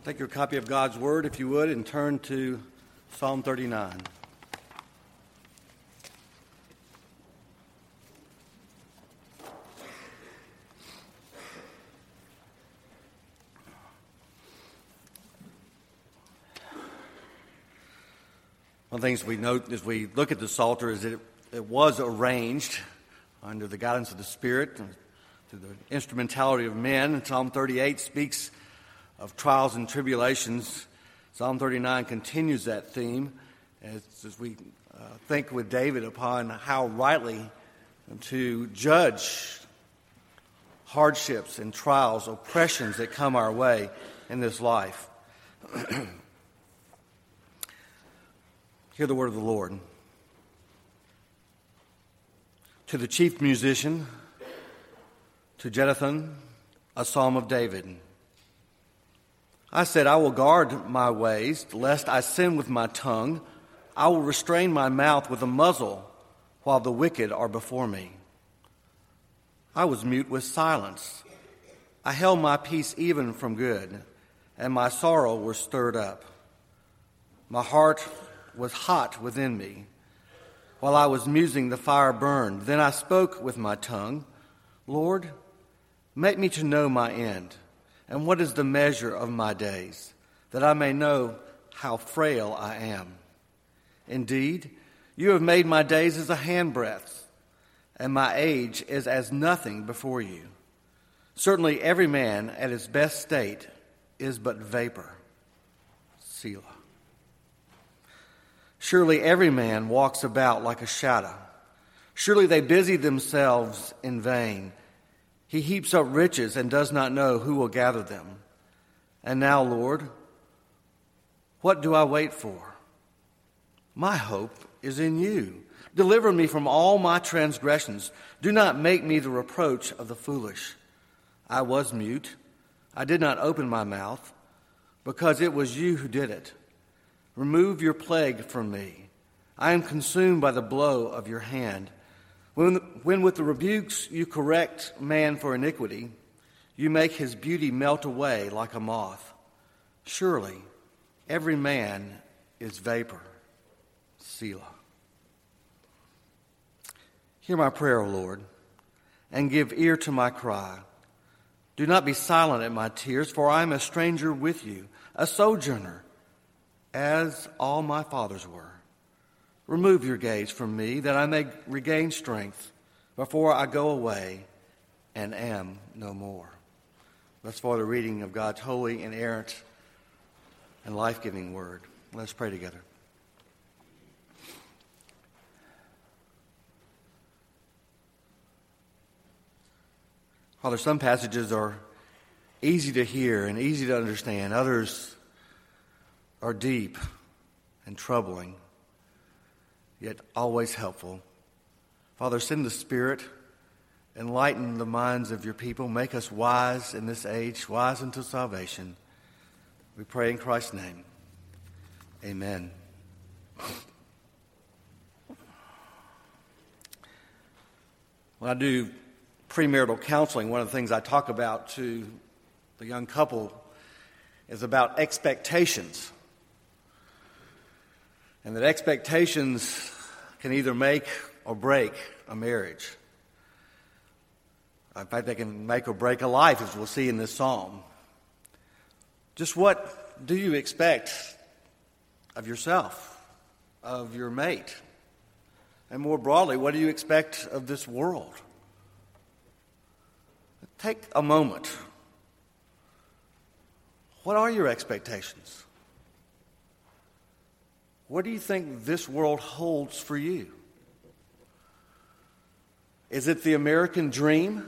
Take your copy of God's Word, if you would, and turn to Psalm 39. One of the things we note as we look at the Psalter is that it was arranged under the guidance of the Spirit, through the instrumentality of men. And Psalm 38 speaks of trials and tribulations. Psalm 39 continues that theme as we think with David upon how rightly to judge hardships and trials, oppressions that come our way in this life. Hear the word of the Lord. To the chief musician, to Jeduthun, a psalm of David. I said, I will guard my ways, lest I sin with my tongue. I will restrain my mouth with a muzzle, while the wicked are before me. I was mute with silence. I held my peace even from good, and my sorrow was stirred up. My heart was hot within me. While I was musing, the fire burned. Then I spoke with my tongue, Lord, make me to know my end, and what is the measure of my days, that I may know how frail I am. Indeed, you have made my days as a handbreadth, and my age is as nothing before you. Certainly every man at his best state is but vapor. Selah. Surely every man walks about like a shadow. Surely they busy themselves in vain. He heaps up riches and does not know who will gather them. And now, Lord, what do I wait for? My hope is in you. Deliver me from all my transgressions. Do not make me the reproach of the foolish. I was mute. I did not open my mouth, because it was you who did it. Remove your plague from me. I am consumed by the blow of your hand. When with the rebukes you correct man for iniquity, you make his beauty melt away like a moth. Surely every man is vapor. Selah. Hear my prayer, O Lord, and give ear to my cry. Do not be silent at my tears, for I am a stranger with you, a sojourner, as all my fathers were. Remove your gaze from me, that I may regain strength before I go away and am no more. Thus far the reading of God's holy, inerrant, and life-giving word. Let's pray together. Father, some passages are easy to hear and easy to understand. Others are deep and troubling, yet always helpful. Father, send the Spirit, enlighten the minds of your people, make us wise in this age, wise unto salvation. We pray in Christ's name. Amen. When I do premarital counseling, one of the things I talk about to the young couple is about expectations. And that expectations can either make or break a marriage. In fact, they can make or break a life, as we'll see in this psalm. Just what do you expect of yourself, of your mate? And more broadly, what do you expect of this world? Take a moment. What are your expectations? What do you think this world holds for you? Is it the American dream?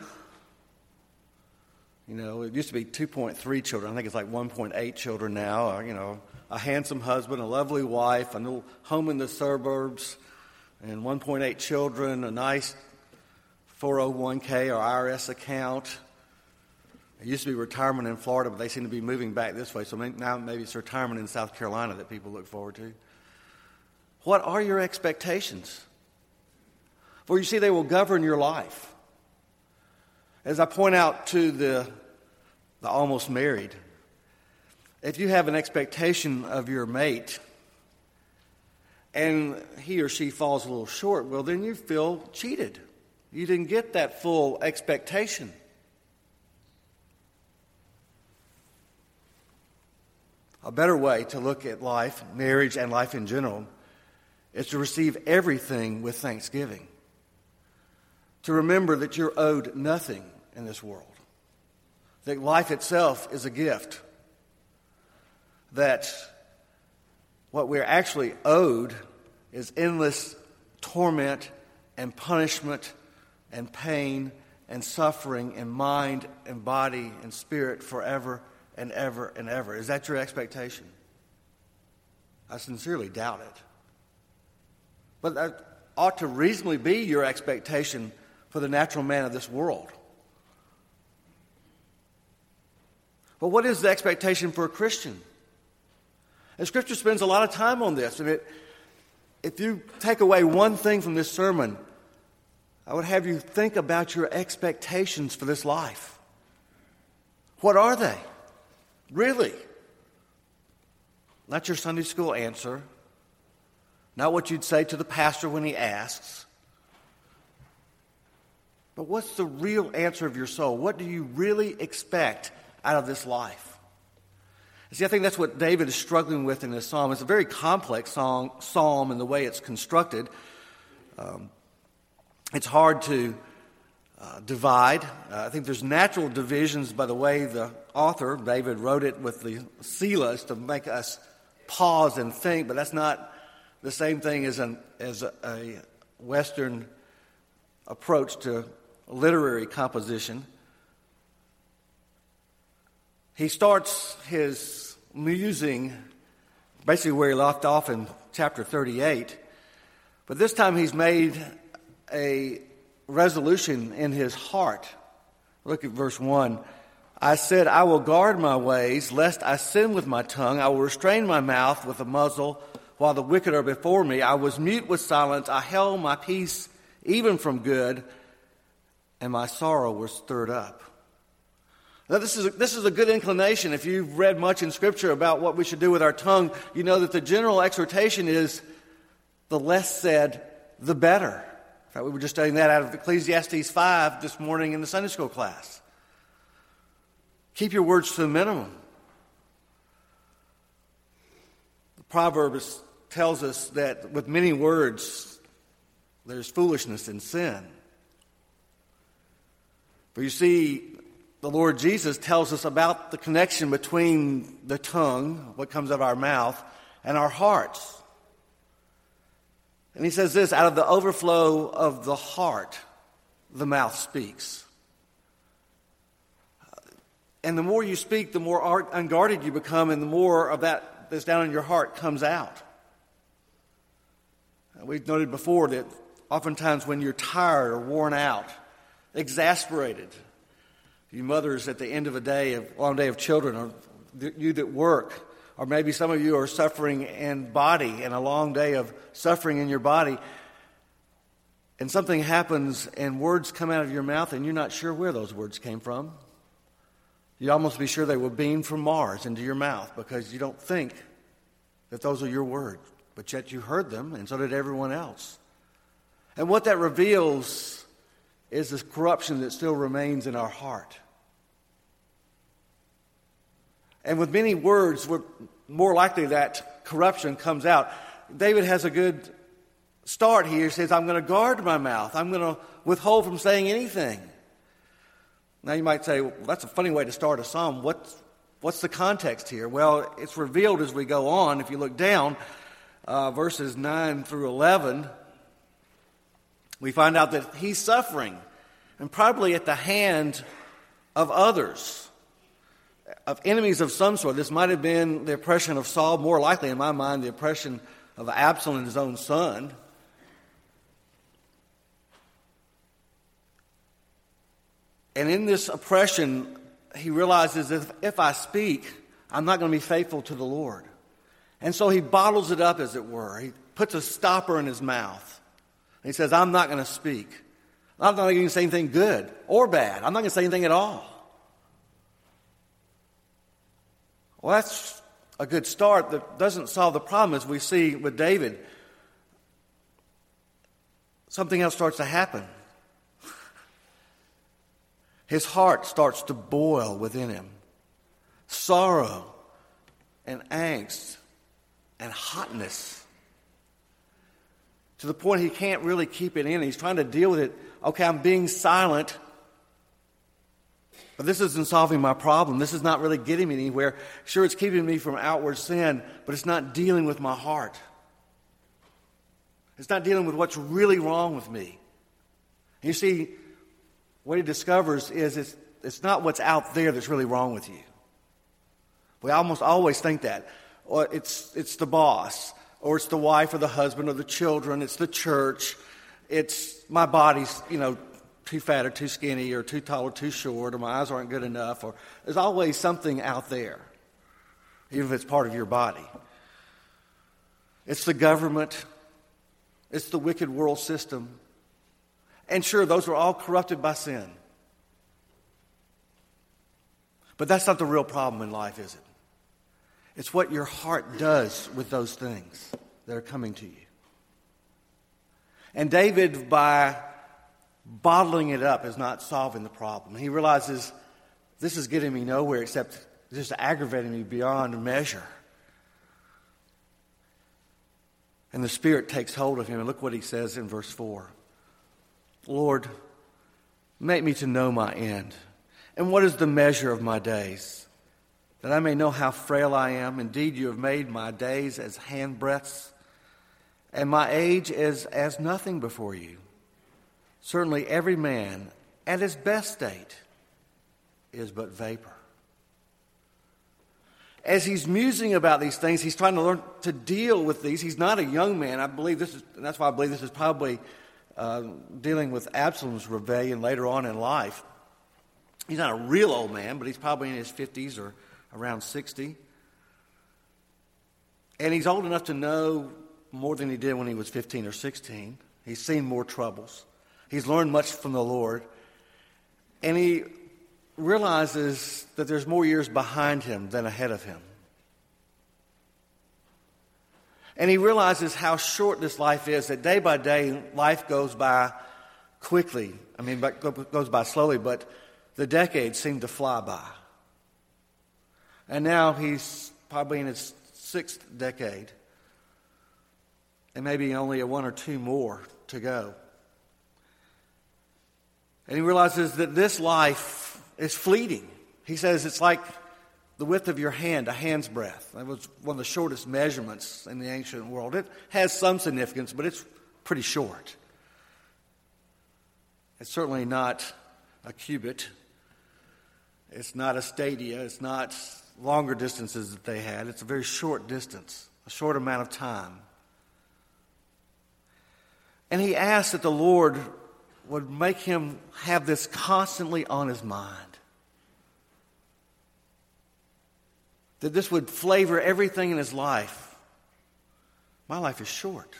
You know, it used to be 2.3 children. I think it's like 1.8 children now. You know, a handsome husband, a lovely wife, a little home in the suburbs, and 1.8 children, a nice 401k or IRS account. It used to be retirement in Florida, but they seem to be moving back this way. So now maybe it's retirement in South Carolina that people look forward to. What are your expectations? For you see, they will govern your life. As I point out to the almost married, If you have an expectation of your mate and he or she falls a little short, well, then you feel cheated. You didn't get that full expectation. A better way to look at life, marriage, and life in general is to receive everything with thanksgiving. To remember that you're owed nothing in this world. That life itself is a gift. That what we're actually owed is endless torment and punishment and pain and suffering in mind and body and spirit forever and ever and ever. Is that your expectation? I sincerely doubt it. But that ought to reasonably be your expectation for the natural man of this world. But what is the expectation for a Christian? And Scripture spends a lot of time on this. And if you take away one thing from this sermon, I would have you think about your expectations for this life. What are they? Really? Not your Sunday school answer. Not what you'd say to the pastor when he asks. But what's the real answer of your soul? What do you really expect out of this life? See, I think that's what David is struggling with in this psalm. It's a very complex psalm in the way it's constructed. It's hard to divide. I think there's natural divisions by the way the author, David, wrote it with the Selahs to make us pause and think, but that's not the same thing as a Western approach to literary composition. He starts his musing basically where he left off in chapter 38, but this time he's made a resolution in his heart. Look at verse 1. I said, I will guard my ways, lest I sin with my tongue. I will restrain my mouth with a muzzle while the wicked are before me. I was mute with silence. I held my peace even from good, and my sorrow was stirred up. Now, this is a good inclination. If you've read much in Scripture about what we should do with our tongue, you know that the general exhortation is the less said, the better. In fact, we were just studying that out of Ecclesiastes 5 this morning in the Sunday school class. Keep your words to the minimum. The proverb tells us that with many words, there's foolishness and sin. But you see, the Lord Jesus tells us about the connection between the tongue, what comes out of our mouth, and our hearts. And he says this, out of the overflow of the heart, the mouth speaks. And the more you speak, the more unguarded you become, and the more of that's down in your heart comes out. We've noted before that oftentimes when you're tired or worn out, exasperated, you mothers at the end of a long day of children, or you that work, or maybe some of you are suffering in body and a long day of suffering in your body, and something happens and words come out of your mouth and you're not sure where those words came from. You'd almost be sure they were beamed from Mars into your mouth because you don't think that those are your words, but yet you heard them and so did everyone else. And what that reveals is this corruption that still remains in our heart. And with many words, we're more likely that corruption comes out. David has a good start here. He says, I'm going to guard my mouth. I'm going to withhold from saying anything. Now you might say, well, that's a funny way to start a psalm. What's the context here? Well, it's revealed as we go on. If you look down, verses 9 through 11, we find out that he's suffering, and probably at the hand of others, of enemies of some sort. This might have been the oppression of Saul, more likely in my mind the oppression of Absalom, his own son. And in this oppression, he realizes that if I speak, I'm not going to be faithful to the Lord. And so he bottles it up, as it were. He puts a stopper in his mouth. He says, I'm not going to speak. I'm not going to say anything good or bad. I'm not going to say anything at all. Well, that's a good start. That doesn't solve the problem. As we see with David, something else starts to happen. His heart starts to boil within him. Sorrow and angst and hotness. To the point he can't really keep it in. He's trying to deal with it. Okay, I'm being silent. But this isn't solving my problem. This is not really getting me anywhere. Sure, it's keeping me from outward sin, but it's not dealing with my heart. It's not dealing with what's really wrong with me. You see, what he discovers is it's not what's out there that's really wrong with you. We almost always think that. Or it's the boss, or it's the wife or the husband or the children, it's the church, it's my body's, too fat or too skinny or too tall or too short, or my eyes aren't good enough, or there's always something out there, even if it's part of your body. It's the government, it's the wicked world system. And sure, those are all corrupted by sin. But that's not the real problem in life, is it? It's what your heart does with those things that are coming to you. And David, by bottling it up, is not solving the problem. He realizes this is getting me nowhere except just aggravating me beyond measure. And the Spirit takes hold of him. And look what he says in verse 4. Lord, make me to know my end. And what is the measure of my days? That I may know how frail I am. Indeed, you have made my days as handbreadths, and my age is as nothing before you. Certainly every man at his best state is but vapor. As he's musing about these things, he's trying to learn to deal with these. He's not a young man. And that's why I believe this is probably dealing with Absalom's rebellion later on in life. He's not a real old man, but he's probably in his 50s or around 60. And he's old enough to know more than he did when he was 15 or 16. He's seen more troubles. He's learned much from the Lord. And he realizes that there's more years behind him than ahead of him. And he realizes how short this life is, that day by day life goes by quickly. Goes by slowly, but the decades seem to fly by. And now he's probably in his 6th decade, and maybe only one or two more to go. And he realizes that this life is fleeting. He says it's like the width of your hand, a hand's breadth. That was one of the shortest measurements in the ancient world. It has some significance, but it's pretty short. It's certainly not a cubit. It's not a stadia. It's not longer distances that they had. It's a very short distance, a short amount of time. And he asked that the Lord would make him have this constantly on his mind. That this would flavor everything in his life. My life is short.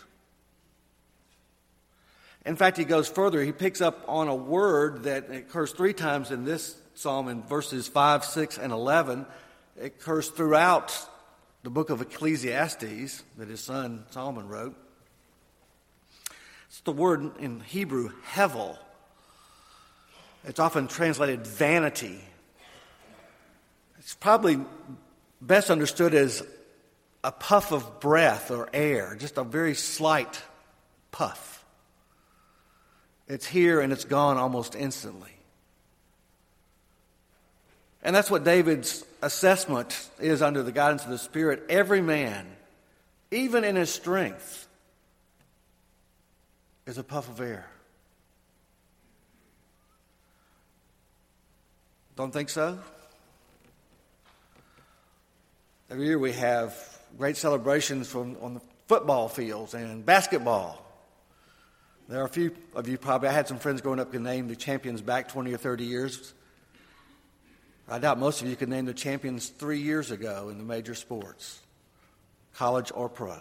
In fact, he goes further. He picks up on a word that occurs 3 times in this psalm in verses 5, 6, and 11. It occurs throughout the book of Ecclesiastes that his son Solomon wrote. It's the word in Hebrew, hevel. It's often translated vanity. It's probably best understood as a puff of breath or air, just a very slight puff. It's here and it's gone almost instantly. And that's what David's assessment is under the guidance of the Spirit. Every man, even in his strength, is a puff of air. Don't think so? Every year we have great celebrations on the football fields and basketball. There are a few of you probably, I had some friends growing up who could name the champions back 20 or 30 years. I doubt most of you could name the champions 3 years ago in the major sports, college or pro.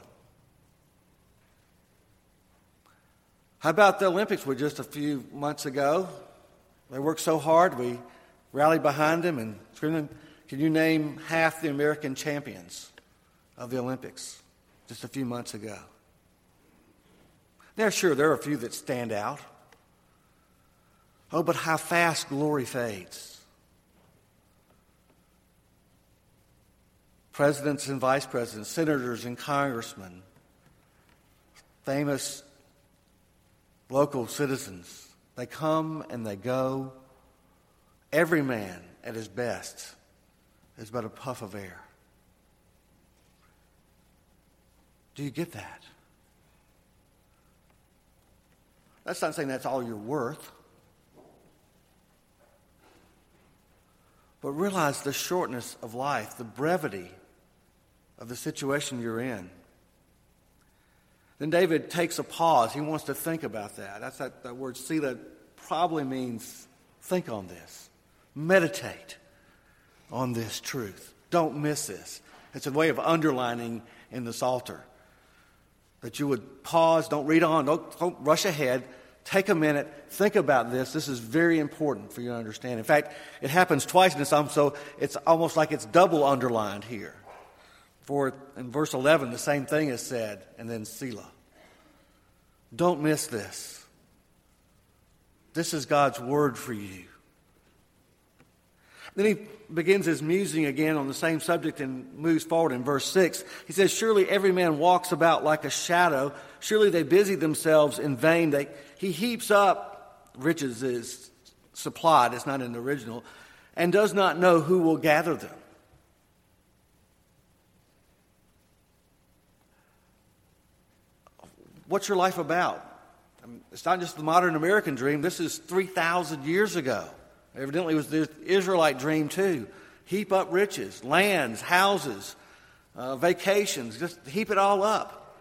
How about the Olympics were just a few months ago? They worked so hard, we rallied behind them and screamed, Can you name half the American champions of the Olympics just a few months ago? Now, sure, there are a few that stand out. Oh, but how fast glory fades. Presidents and vice presidents, senators and congressmen, famous local citizens, they come and they go. Every man at his best is but a puff of air. Do you get that? That's not saying that's all you're worth. But realize the shortness of life, the brevity of the situation you're in. Then David takes a pause. He wants to think about that. That's that word Selah probably means think on this. Meditate on this truth. Don't miss this. It's a way of underlining in the Psalter. That you would pause, don't read on, don't rush ahead. Take a minute, think about this. This is very important for you to understand. In fact, it happens twice in the Psalm, so it's almost like it's double underlined here. For in verse 11, the same thing is said, and then Selah. Don't miss this. This is God's word for you. Then he begins his musing again on the same subject and moves forward in verse 6. He says, surely every man walks about like a shadow. Surely they busy themselves in vain. He heaps up, riches is supplied, it's not in the original, and does not know who will gather them. What's your life about? I mean, it's not just the modern American dream. This is 3,000 years ago. Evidently, it was the Israelite dream too. Heap up riches, lands, houses, vacations. Just heap it all up.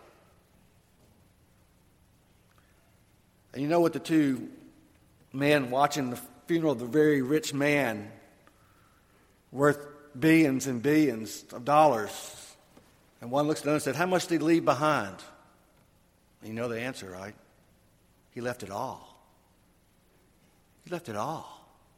And you know what the two men watching the funeral of the very rich man worth billions and billions of dollars. And one looks at the other and said, how much did he leave behind? And you know the answer, right? He left it all. He left it all.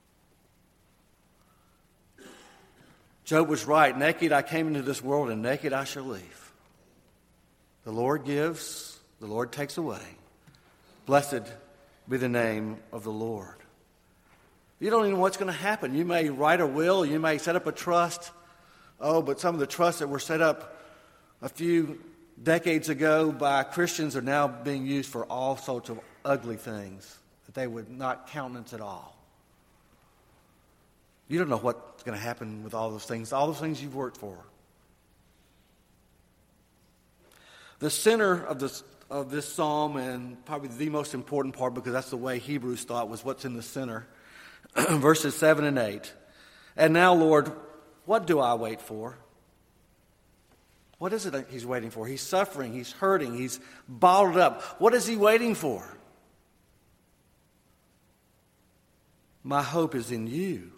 Job was right. Naked I came into this world, and naked I shall leave. The Lord gives, the Lord takes away. Blessed be the name of the Lord. You don't even know what's going to happen. You may write a will, you may set up a trust. Oh, but some of the trusts that were set up a few decades ago by Christians are now being used for all sorts of ugly things that they would not countenance at all. You don't know what's going to happen with all those things you've worked for. The center of this psalm, and probably the most important part, because that's the way Hebrews thought, was what's in the center. Verses 7 and 8. And now, Lord, what do I wait for? What is it that he's waiting for? He's suffering, he's hurting, he's bottled up. What is he waiting for? My hope is in you.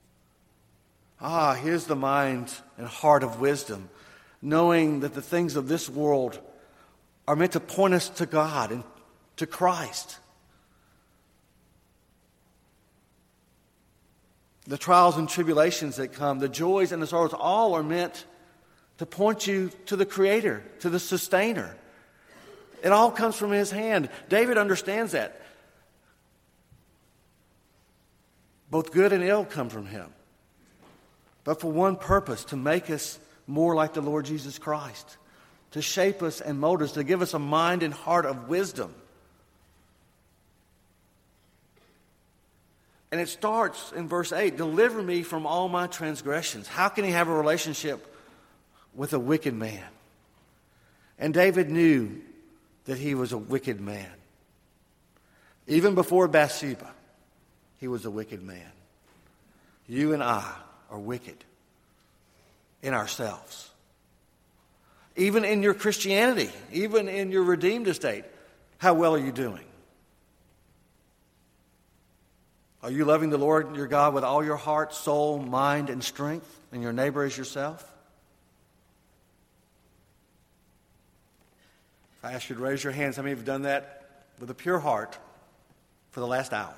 Here's the mind and heart of wisdom, knowing that the things of this world are meant to point us to God and to Christ. The trials and tribulations that come, the joys and the sorrows, all are meant to point you to the Creator, to the Sustainer. It all comes from His hand. David understands that. Both good and ill come from Him, but for one purpose, to make us more like the Lord Jesus Christ, to shape us and mold us, to give us a mind and heart of wisdom. And it starts in verse 8, deliver me from all my transgressions. How can he have a relationship with a wicked man? And David knew that he was a wicked man. Even before Bathsheba, he was a wicked man. You and I are wicked in ourselves. Even in your Christianity, even in your redeemed estate, how well are you doing? Are you loving the Lord your God with all your heart, soul, mind, and strength, and your neighbor as yourself? If I ask you to raise your hands, how many have done that with a pure heart for the last hour?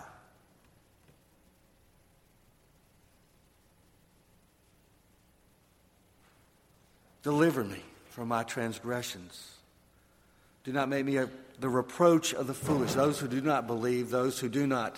Deliver me from my transgressions. Do not make me the reproach of the foolish, those who do not believe, those who do not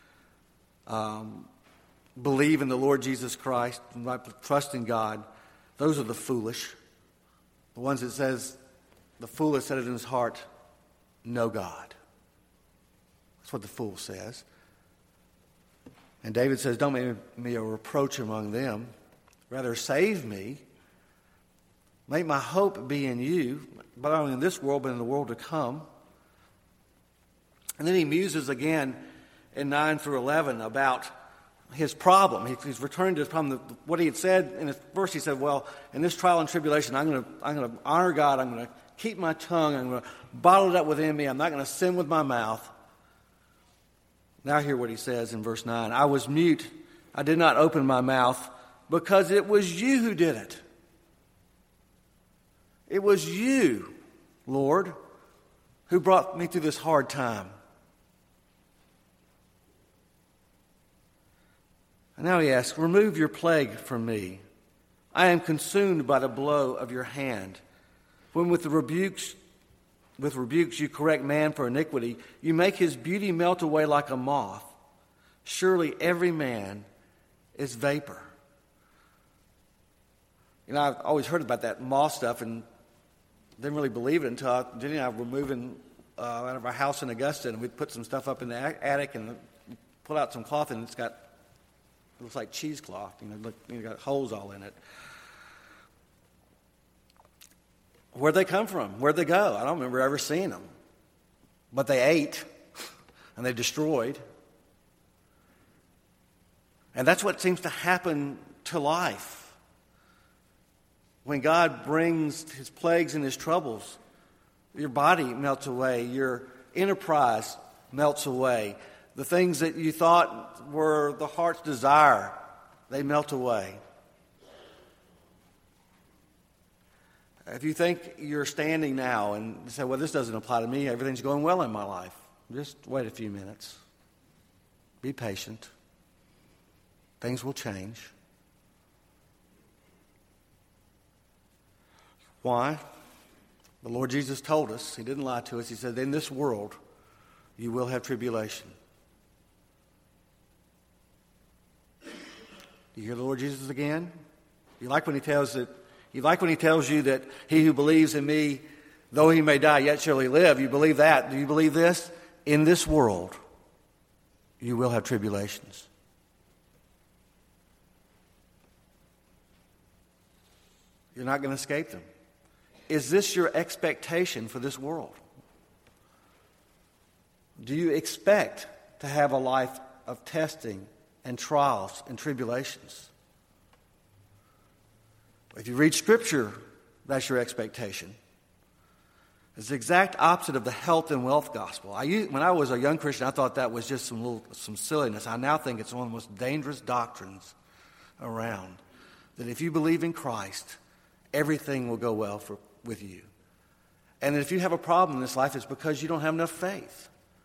believe in the Lord Jesus Christ, not trust in God. Those are the foolish. The ones that says, the fool has said it in his heart, no God. That's what the fool says. And David says, don't make me a reproach among them. Rather, save me. Make my hope be in you, but not only in this world, but in the world to come. And then he muses again in 9 through 11 about his problem. He's returned to his problem. What he had said in his verse, he said, well, in this trial and tribulation, I'm going to honor God. I'm going to keep my tongue. I'm going to bottle it up within me. I'm not going to sin with my mouth. Now hear what he says in verse 9. I was mute. I did not open my mouth because it was you who did it. It was you, Lord, who brought me through this hard time. And now he asks, remove your plague from me. I am consumed by the blow of your hand. When with rebukes you correct man for iniquity, you make his beauty melt away like a moth. Surely every man is vapor. You know, I've always heard about that moth stuff and didn't really believe it until Jenny and I were moving out of our house in Augusta, and we put some stuff up in the attic and pulled out some cloth, and it looks like cheesecloth. Got holes all in it. Where'd they come from? Where'd they go? I don't remember ever seeing them. But they ate, and they destroyed. And that's what seems to happen to life. When God brings his plagues and his troubles, your body melts away, your enterprise melts away. The things that you thought were the heart's desire, they melt away. If you think you're standing now and say, well, this doesn't apply to me, everything's going well in my life, just wait a few minutes. Be patient. Things will change. Why? The Lord Jesus told us, he didn't lie to us, he said, in this world you will have tribulation. Do you hear the Lord Jesus again? You like when he tells you that he who believes in me, though he may die, yet shall he live. You believe that. Do you believe this? In this world you will have tribulations. You're not going to escape them. Is this your expectation for this world? Do you expect to have a life of testing and trials and tribulations? If you read Scripture, that's your expectation. It's the exact opposite of the health and wealth gospel. When I was a young Christian, I thought that was just some silliness. I now think it's one of the most dangerous doctrines around. That if you believe in Christ, everything will go well with you. And if you have a problem in this life, it's because you don't have enough faith.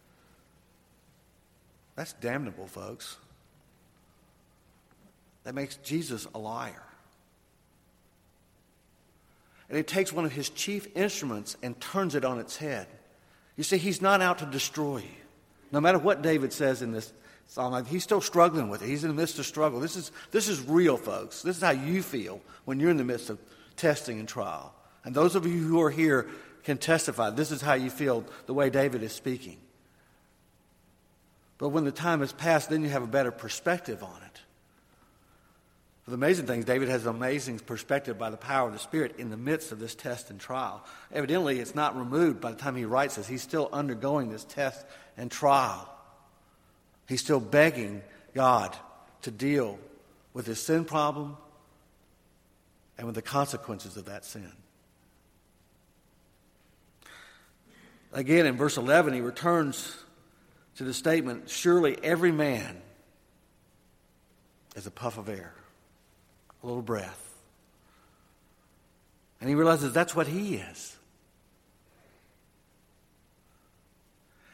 That's damnable, folks. That makes Jesus a liar. And it takes one of his chief instruments and turns it on its head. You see, he's not out to destroy you. No matter what David says in this psalm, he's still struggling with it. He's in the midst of struggle. This is real, folks. This is how you feel when you're in the midst of testing and trial. And those of you who are here can testify. This is how you feel the way David is speaking. But when the time has passed, then you have a better perspective on it. The amazing thing is David has an amazing perspective by the power of the Spirit in the midst of this test and trial. Evidently, it's not removed by the time he writes this. He's still undergoing this test and trial. He's still begging God to deal with his sin problem and with the consequences of that sin. Again, in verse 11, he returns to the statement, surely every man is a puff of air, a little breath. And he realizes that's what he is.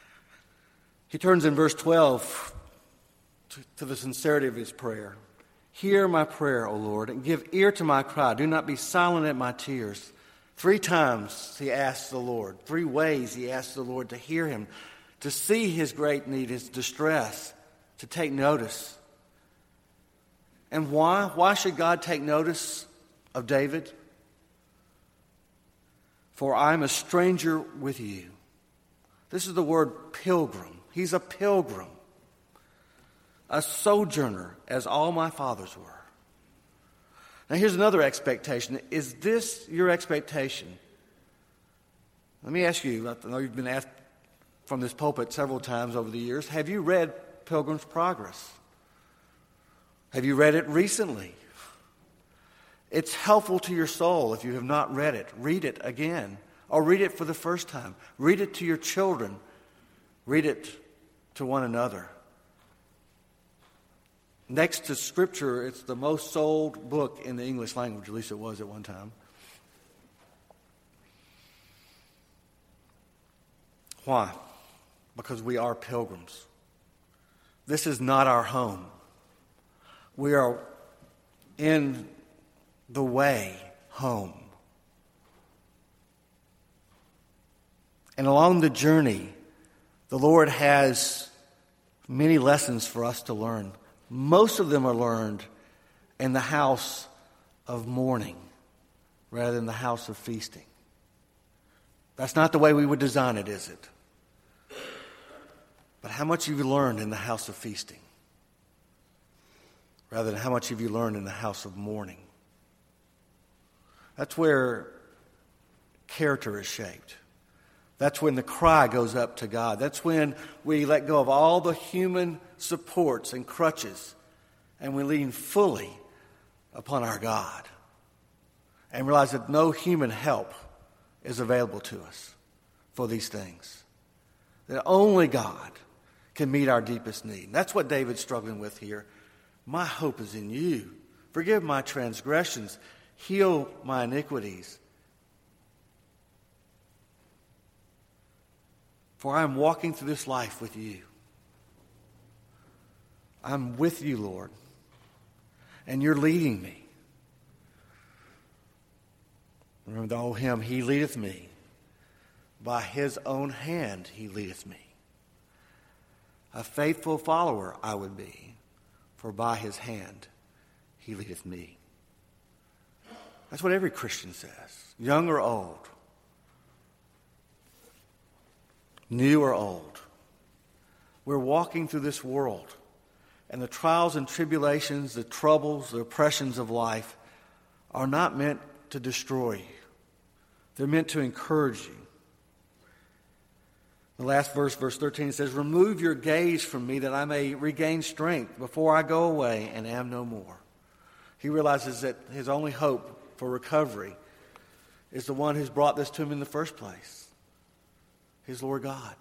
He turns in verse 12 to the sincerity of his prayer. Hear my prayer, O Lord, and give ear to my cry. Do not be silent at my tears. 3 times he asked the Lord. 3 ways he asked the Lord to hear him, to see his great need, his distress, to take notice. And why? Why should God take notice of David? For I am a stranger with you. This is the word pilgrim. He's a pilgrim, a sojourner, as all my fathers were. Now here's another expectation. Is this your expectation? Let me ask you, I know you've been asked from this pulpit several times over the years, have you read Pilgrim's Progress? Have you read it recently? It's helpful to your soul if you have not read it. Read it again, or read it for the first time. Read it to your children. Read it to one another. Next to Scripture, it's the most sold book in the English language, at least it was at one time. Why? Because we are pilgrims. This is not our home. We are in the way home. And along the journey, the Lord has many lessons for us to learn. Most of them are learned in the house of mourning rather than the house of feasting. That's not the way we would design it, is it? But how much have you learned in the house of feasting rather than how much have you learned in the house of mourning? That's where character is shaped. That's when the cry goes up to God. That's when we let go of all the human supports and crutches and we lean fully upon our God and realize that no human help is available to us for these things. That only God can meet our deepest need. And that's what David's struggling with here. My hope is in you. Forgive my transgressions. Heal my iniquities. For I am walking through this life with you. I'm with you, Lord. And you're leading me. Remember the old hymn, He leadeth me. By His own hand He leadeth me. A faithful follower I would be, for by His hand He leadeth me. That's what every Christian says, young or old. New or old. We're walking through this world, and the trials and tribulations, the troubles, the oppressions of life are not meant to destroy you. They're meant to encourage you. The last verse, verse 13, says, remove your gaze from me that I may regain strength before I go away and am no more. He realizes that his only hope for recovery is the one who's brought this to him in the first place. His Lord God.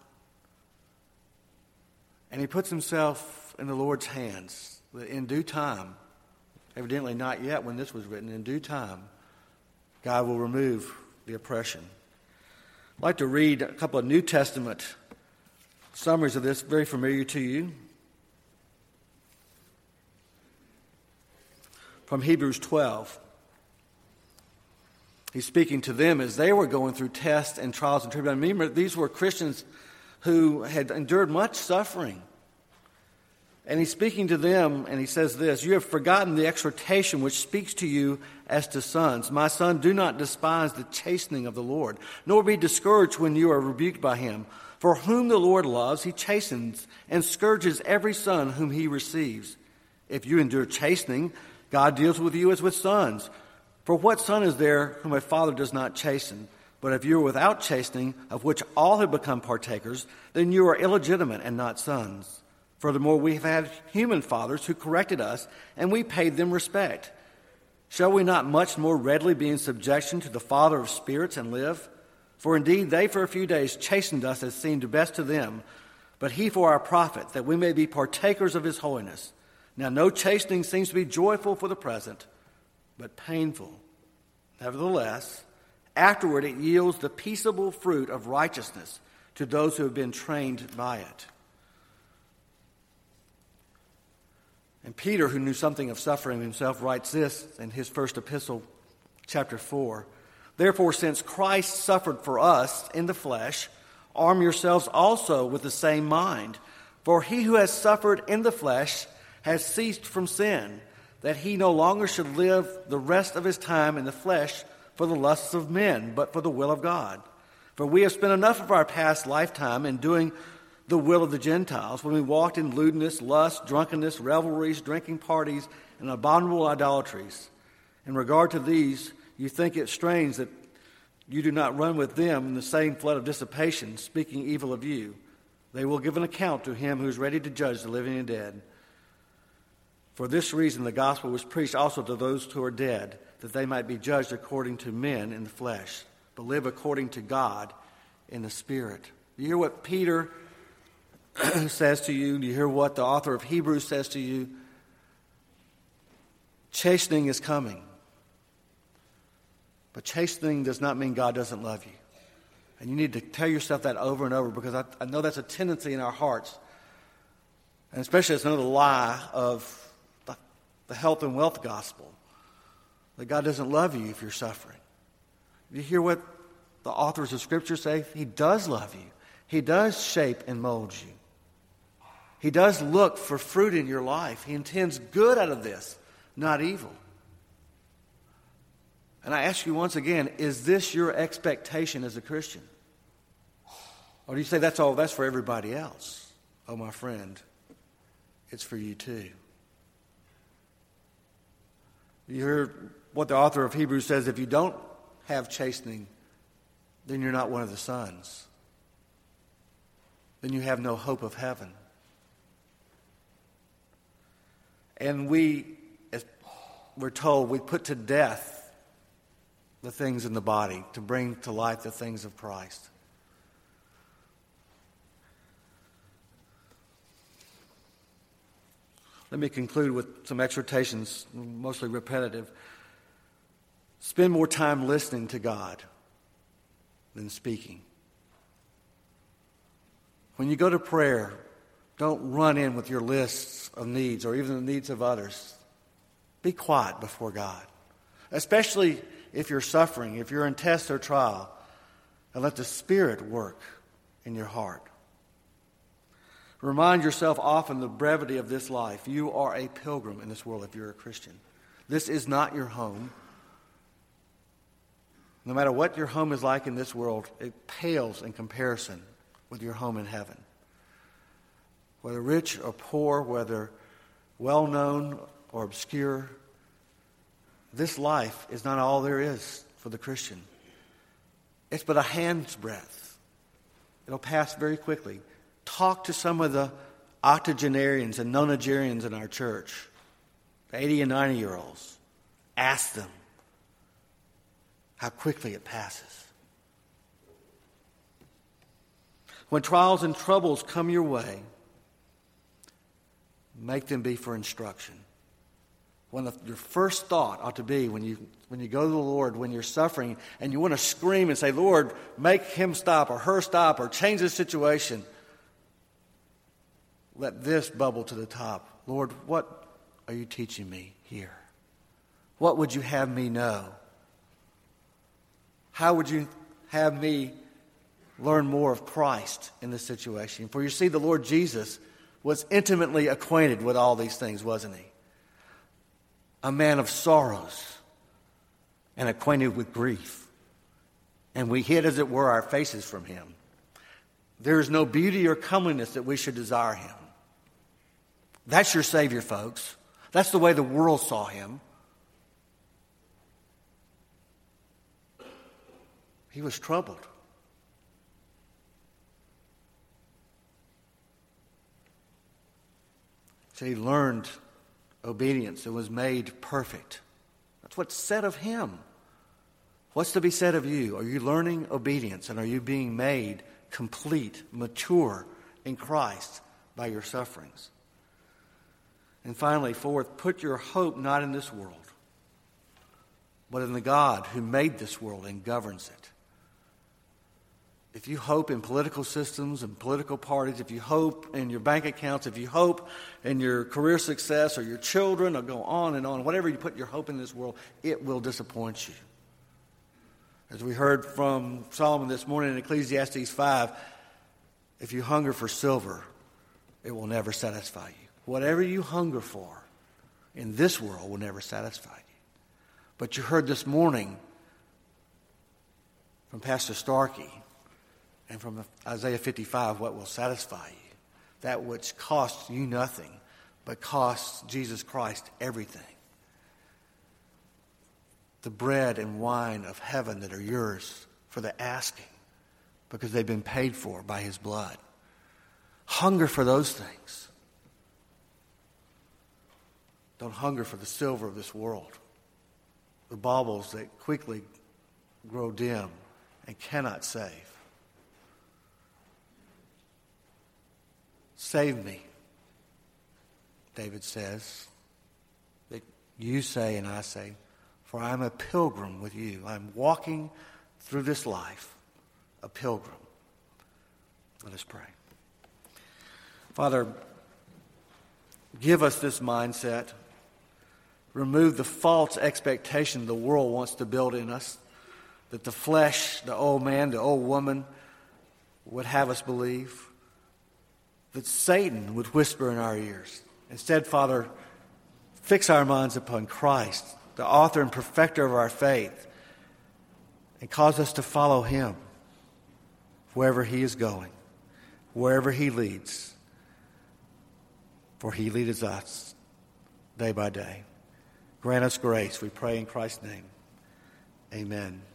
And he puts himself in the Lord's hands. In due time, evidently not yet when this was written, in due time, God will remove the oppression. I'd like to read a couple of New Testament summaries of this, very familiar to you. From Hebrews 12. He's speaking to them as they were going through tests and trials and tribulations. Remember, these were Christians who had endured much suffering. And he's speaking to them, and he says this, you have forgotten the exhortation which speaks to you as to sons. My son, do not despise the chastening of the Lord, nor be discouraged when you are rebuked by him. For whom the Lord loves, he chastens and scourges every son whom he receives. If you endure chastening, God deals with you as with sons. For what son is there whom a father does not chasten? But if you are without chastening, of which all have become partakers, then you are illegitimate and not sons. Furthermore, we have had human fathers who corrected us, and we paid them respect. Shall we not much more readily be in subjection to the Father of spirits and live? For indeed they for a few days chastened us as seemed best to them, but he for our profit, that we may be partakers of his holiness. Now no chastening seems to be joyful for the present, but painful. Nevertheless, afterward it yields the peaceable fruit of righteousness to those who have been trained by it. And Peter, who knew something of suffering himself, writes this in his first epistle, chapter 4. Therefore, since Christ suffered for us in the flesh, arm yourselves also with the same mind. For he who has suffered in the flesh has ceased from sin, that he no longer should live the rest of his time in the flesh for the lusts of men, but for the will of God. For we have spent enough of our past lifetime in doing the will of the Gentiles, when we walked in lewdness, lust, drunkenness, revelries, drinking parties, and abominable idolatries. In regard to these, you think it strange that you do not run with them in the same flood of dissipation, speaking evil of you. They will give an account to him who is ready to judge the living and dead. For this reason the gospel was preached also to those who are dead, that they might be judged according to men in the flesh, but live according to God in the Spirit. You hear what Peter says to you? Do you hear what the author of Hebrews says to you? Chastening is coming. But chastening does not mean God doesn't love you. And you need to tell yourself that over and over, because I know that's a tendency in our hearts. And especially it's another lie of the health and wealth gospel, that God doesn't love you if you're suffering. Do you hear what the authors of Scripture say? He does love you. He does shape and mold you. He does look for fruit in your life. He intends good out of this, not evil. And I ask you once again, is this your expectation as a Christian? Or do you say that's for everybody else? Oh, my friend, it's for you too. You hear what the author of Hebrews says: if you don't have chastening, then you're not one of the sons. Then you have no hope of heaven. And as we're told, we put to death the things in the body to bring to life the things of Christ. Let me conclude with some exhortations, mostly repetitive. Spend more time listening to God than speaking. When you go to prayer, don't run in with your lists of needs or even the needs of others. Be quiet before God, especially if you're suffering, if you're in test or trial, and let the Spirit work in your heart. Remind yourself often the brevity of this life. You are a pilgrim in this world if you're a Christian. This is not your home. No matter what your home is like in this world, it pales in comparison with your home in heaven. Whether rich or poor, whether well-known or obscure, this life is not all there is for the Christian. It's but a hand's breadth. It'll pass very quickly. Talk to some of the octogenarians and nonagarians in our church, the 80 and 90-year-olds. Ask them how quickly it passes. When trials and troubles come your way, make them be for instruction. Your first thought ought to be when you go to the Lord, when you're suffering and you want to scream and say, Lord, make him stop or her stop or change the situation. Let this bubble to the top. Lord, what are you teaching me here? What would you have me know? How would you have me learn more of Christ in this situation? For you see, the Lord Jesus was intimately acquainted with all these things, wasn't he? A man of sorrows and acquainted with grief. And we hid, as it were, our faces from him. There is no beauty or comeliness that we should desire him. That's your Savior, folks. That's the way the world saw him. He was troubled. So he learned obedience and was made perfect. That's what's said of him. What's to be said of you? Are you learning obedience, and are you being made complete, mature in Christ by your sufferings? And finally, fourth, put your hope not in this world, but in the God who made this world and governs it. if you hope in political systems and political parties, if you hope in your bank accounts, if you hope in your career success or your children, or go on and on, whatever you put your hope in this world, it will disappoint you. As we heard from Solomon this morning in Ecclesiastes 5, if you hunger for silver, it will never satisfy you. Whatever you hunger for in this world will never satisfy you. But you heard this morning from Pastor Starkey and from Isaiah 55 what will satisfy you. That which costs you nothing, but costs Jesus Christ everything. The bread and wine of heaven that are yours for the asking, because they've been paid for by his blood. Hunger for those things. Don't hunger for the silver of this world, the baubles that quickly grow dim and cannot save. Save me, David says. That you say and I say, for I am a pilgrim with you. I am walking through this life, a pilgrim. Let us pray. Father, give us this mindset. Remove the false expectation the world wants to build in us, that the flesh, the old man, the old woman would have us believe, that Satan would whisper in our ears. Instead, Father, fix our minds upon Christ, the author and perfecter of our faith, and cause us to follow him wherever he is going, wherever he leads, for he leads us day by day. Grant us grace, we pray in Christ's name. Amen.